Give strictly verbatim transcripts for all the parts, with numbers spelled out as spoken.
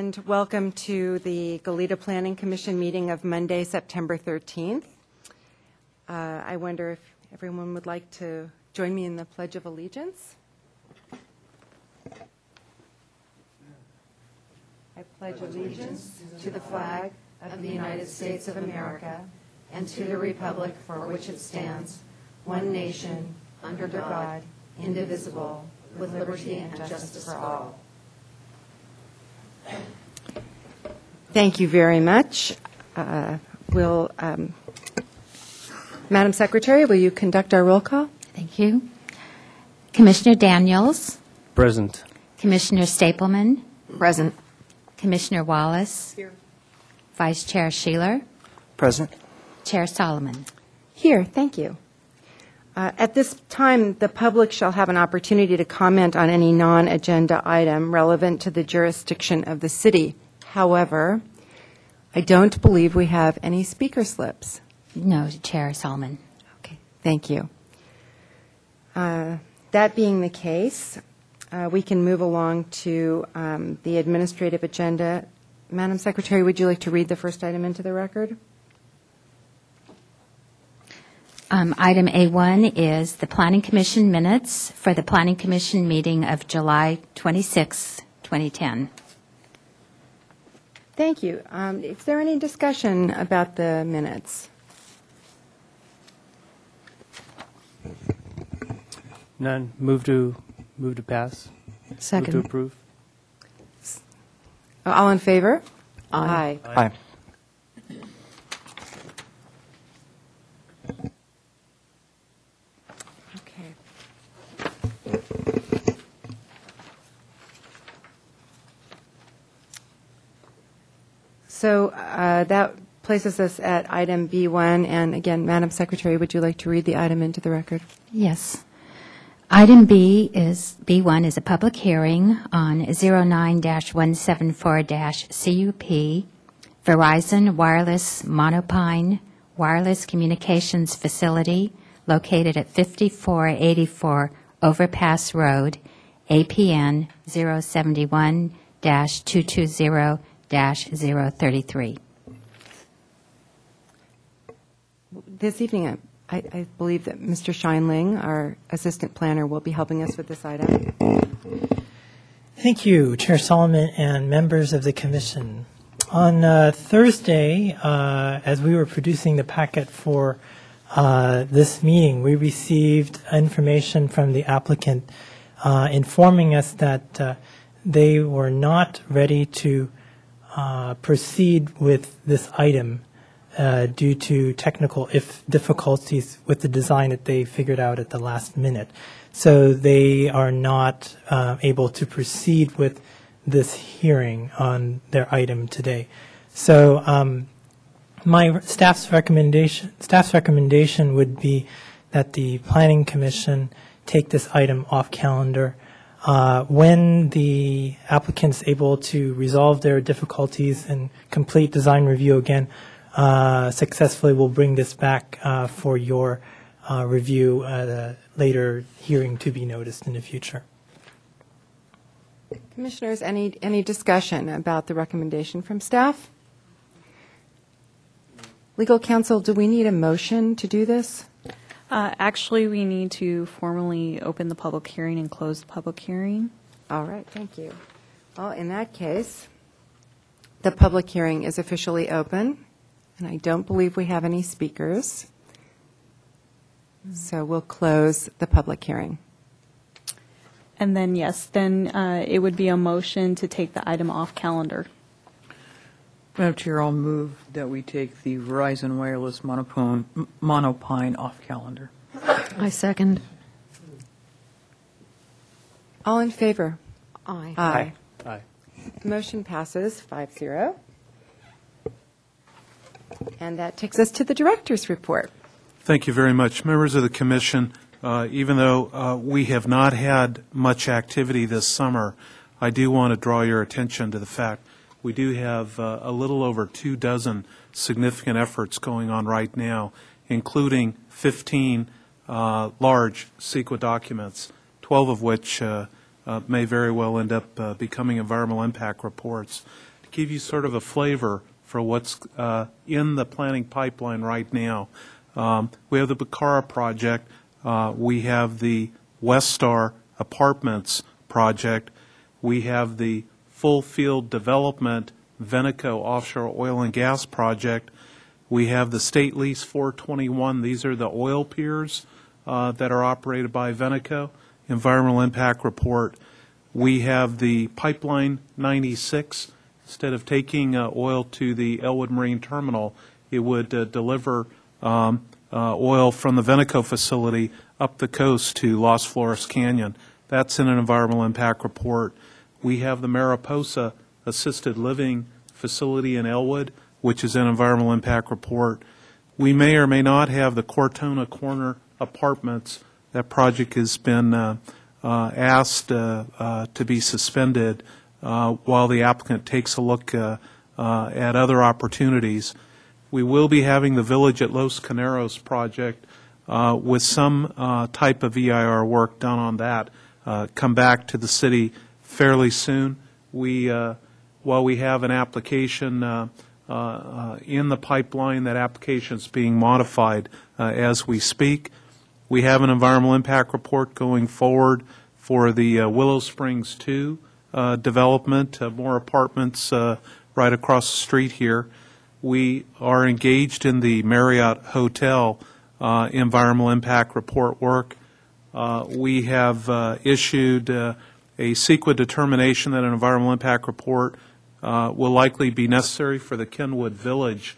and welcome to the Goleta Planning Commission meeting of Monday, September thirteenth. Uh, I wonder if everyone would like to join me in the Pledge of Allegiance. I pledge allegiance to the flag of the United States of America and to the republic for which it stands, one nation, under God, indivisible, with liberty and justice for all. Thank you very much. Uh, will, um, Madam Secretary, will you conduct our roll call? Thank you. Commissioner Daniels. Present. Commissioner Stapleman. Present. Commissioner Wallace. Here. Vice Chair Sheeler. Present. Chair Solomon. Here, thank you. Uh, at this time, the public shall have an opportunity to comment on any non-agenda item relevant to the jurisdiction of the city. However, I don't believe we have any speaker slips. No, Chair Solomon. Okay, thank you. Uh, that being the case, uh, we can move along to um, the administrative agenda. Madam Secretary, would you like to read the first item into the record? Um, item A one is the Planning Commission minutes for the Planning Commission meeting of July twenty-sixth, twenty ten. Thank you. Um, is there any discussion about the minutes? None. Move to move to pass. Second. Move to approve. All in favor? Aye. Aye. Okay. So uh, that places us at item B one. And again, Madam Secretary, would you like to read the item into the record? Yes. Item B is B one is a public hearing on zero nine dash one seven four dash C U P Verizon Wireless Monopine Wireless Communications Facility located at fifty-four eighty-four Overpass Road, A P N zero seven one dash two two zero dash zero three three. This evening, I, I believe that Mister Scheinling, our assistant planner, will be helping us with this item. Thank you, Chair Solomon and members of the Commission. On uh, Thursday, uh, as we were producing the packet for uh, this meeting, we received information from the applicant uh, informing us that uh, they were not ready to uh, proceed with this item uh, due to technical if difficulties with the design that they figured out at the last minute. So they are not uh, able to proceed with this hearing on their item today. So um, my staff's recommendation staff's recommendation would be that the Planning Commission take this item off calendar. Uh, when the applicant's able to resolve their difficulties and complete design review again uh, successfully, we'll bring this back uh, for your uh, review at a later hearing to be noticed in the future. Commissioners, any, any discussion about the recommendation from staff? Legal counsel, do we need a motion to do this? Uh, actually, we need to formally open the public hearing and close the public hearing. All right, thank you. Well, in that case, the public hearing is officially open, and I don't believe we have any speakers. So we'll close the public hearing. And then, yes, then uh, it would be a motion to take the item off calendar. Madam Chair, I'll move that we take the Verizon Wireless Monopone, Monopine off calendar. I second. All in favor? Aye. Aye. Aye. The motion passes five zero. And that takes us to the director's report. Thank you very much. Members of the Commission, uh, even though uh, we have not had much activity this summer, I do want to draw your attention to the fact we do have uh, a little over two dozen significant efforts going on right now, including fifteen uh, large CEQA documents, twelve of which uh, uh, may very well end up uh, becoming environmental impact reports. To to give you sort of a flavor for what's uh, in the planning pipeline right now. Um, we have the Bacara project. Uh, we have the Westar Apartments project. We have the Full Field Development Veneco offshore oil and gas project. We have the State Lease four twenty-one. These are the oil piers uh, that are operated by Veneco. Environmental Impact Report. We have the Pipeline ninety-six. Instead of taking uh, oil to the Elwood Marine Terminal, it would uh, deliver um, uh, oil from the Veneco facility up the coast to Los Flores Canyon. That's in an Environmental Impact Report. We have the Mariposa Assisted Living Facility in Elwood, which is an Environmental Impact Report. We may or may not have the Cortona Corner Apartments. That project has been uh, uh, asked uh, uh, to be suspended uh, while the applicant takes a look uh, uh, at other opportunities. We will be having the Village at Los Caneros project uh, with some uh, type of E I R work done on that uh, come back to the city fairly soon. We, uh, while we have an application uh, uh, uh, in the pipeline, that application is being modified uh, as we speak. We have an environmental impact report going forward for the uh, Willow Springs two uh, development, uh, more apartments uh, right across the street here. We are engaged in the Marriott Hotel uh, environmental impact report work. Uh, we have uh, issued uh, a CEQA determination that an environmental impact report uh, will likely be necessary for the Kenwood Village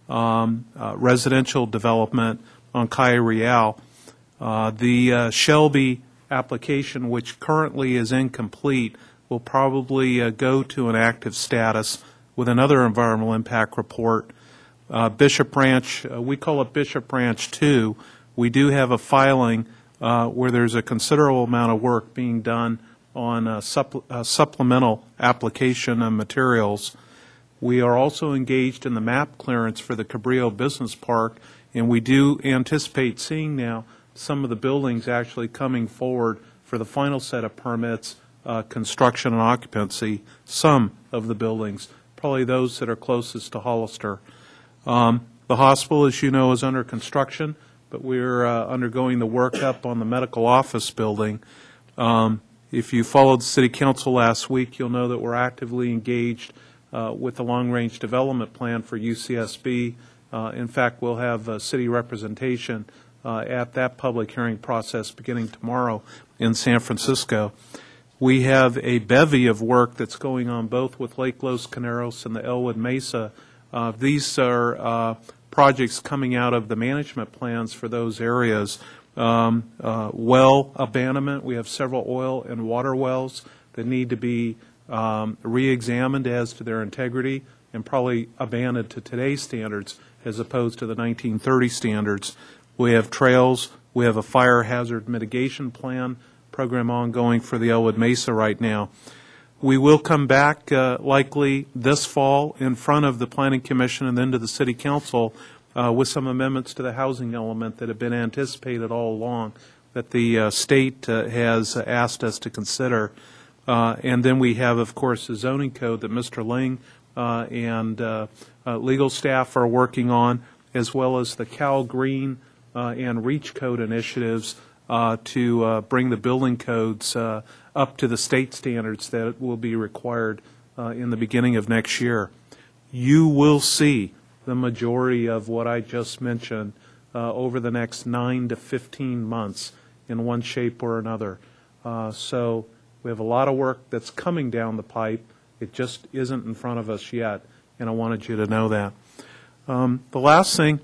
um, uh, residential development on Calle Real. Uh, the uh, Shelby application, which currently is incomplete, will probably uh, go to an active status with another environmental impact report. Uh, Bishop Branch, uh, we call it Bishop Branch two. We do have a filing uh, where there's a considerable amount of work being done on uh, supple- uh, supplemental application and materials. We are also engaged in the map clearance for the Cabrillo Business Park, and we do anticipate seeing now some of the buildings actually coming forward for the final set of permits, uh, construction and occupancy, some of the buildings, probably those that are closest to Hollister. Um, the hospital, as you know, is under construction, but we're uh, undergoing the workup on the medical office building. Um, if you followed the City Council last week, you'll know that we're actively engaged uh, with the long-range development plan for U C S B. Uh, in fact, we'll have uh, city representation uh, at that public hearing process beginning tomorrow in San Francisco. We have a bevy of work that's going on both with Lake Los Caneros and the Elwood Mesa. Uh, these are uh, projects coming out of the management plans for those areas. Um, uh, well abandonment, we have several oil and water wells that need to be um, re-examined as to their integrity and probably abandoned to today's standards as opposed to the nineteen thirty standards. We have trails. We have a fire hazard mitigation plan program ongoing for the Elwood Mesa right now. We will come back uh, likely this fall in front of the Planning Commission and then to the City Council uh, with some amendments to the housing element that have been anticipated all along that the uh, state uh, has asked us to consider. Uh, and then we have, of course, the zoning code that Mister Ling uh, and uh, uh, legal staff are working on, as well as the Cal Green uh, and REACH code initiatives uh, to uh, bring the building codes uh, up to the state standards that will be required uh, in the beginning of next year. You will see the majority of what I just mentioned uh, over the next nine to fifteen months in one shape or another. Uh, so we have a lot of work that's coming down the pipe. It just isn't in front of us yet, and I wanted you to know that. Um, the last thing,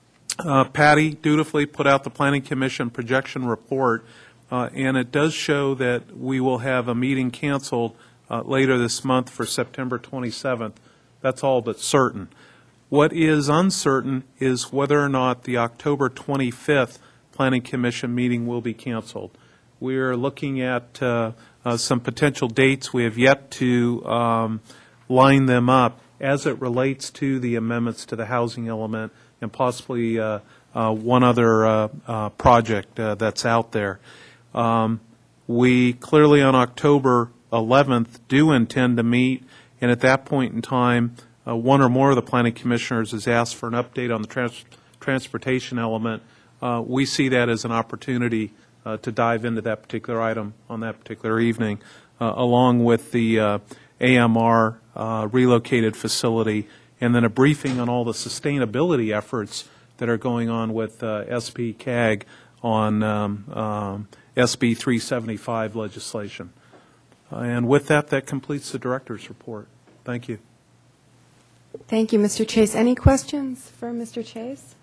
uh, Patty dutifully put out the Planning Commission projection report, uh, and it does show that we will have a meeting canceled uh, later this month for September twenty-seventh. That's all but certain. What is uncertain is whether or not the October twenty-fifth Planning Commission meeting will be canceled. We are looking at uh, uh, some potential dates. We have yet to um, line them up as it relates to the amendments to the housing element and possibly uh, uh, one other uh, uh, project uh, that's out there. Um, we clearly on October eleventh do intend to meet And at that point in time, uh, one or more of the planning commissioners has asked for an update on the trans- transportation element. Uh, we see that as an opportunity uh, to dive into that particular item on that particular evening, uh, along with the uh, A M R uh, relocated facility, and then a briefing on all the sustainability efforts that are going on with uh, S B C A G on um, um, S B three seventy-five legislation. Uh, and with that, that completes the director's report. Thank you. Thank you, Mister Chase. Any questions for Mister Chase?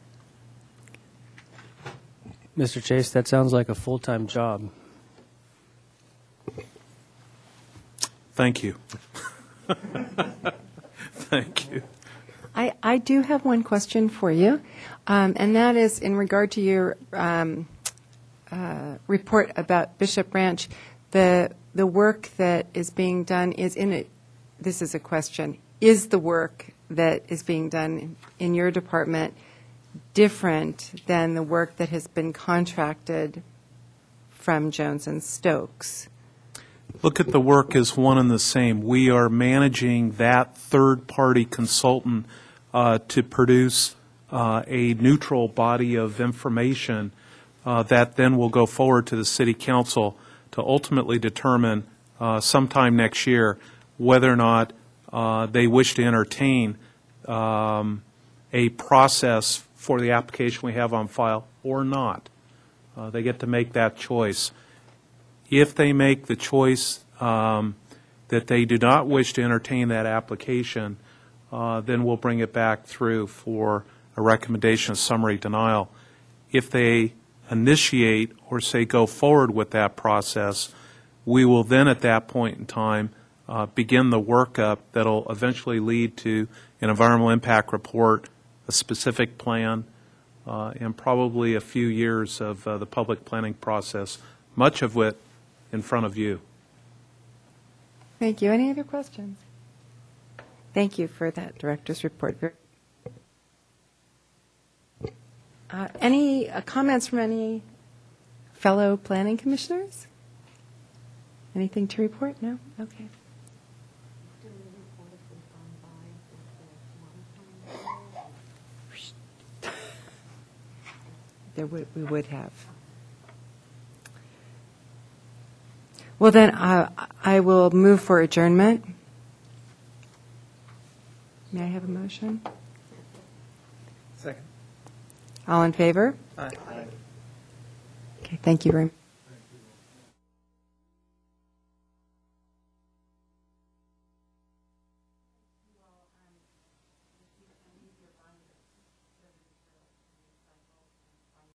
Mister Chase, that sounds like a full-time job. Thank you. Thank you. I, I do have one question for you, um, and that is in regard to your um, uh, report about Bishop Ranch. The the work that is being done is in it. This is a question: is the work that is being done in your department different than the work that has been contracted from Jones and Stokes? Look at the work as one and the same. We are managing that third-party consultant uh, to produce uh, a neutral body of information uh, that then will go forward to the City Council to ultimately determine uh, sometime next year whether or not uh, they wish to entertain um, a process for the application we have on file or not. Uh, they get to make that choice. If they make the choice um, that they do not wish to entertain that application, uh, then we'll bring it back through for a recommendation of summary denial. If they initiate or say go forward with that process, we will then at that point in time uh, begin the workup that will eventually lead to an environmental impact report, a specific plan, uh, and probably a few years of uh, the public planning process, much of it in front of you. Thank you. Any other questions? Thank you for that director's report. Uh, any uh, comments from any fellow planning commissioners? Anything to report? No? Okay. There would, we would have. Well, then uh, I will move for adjournment. May I have a motion? Second. All in favor? Aye. Okay, thank you very much.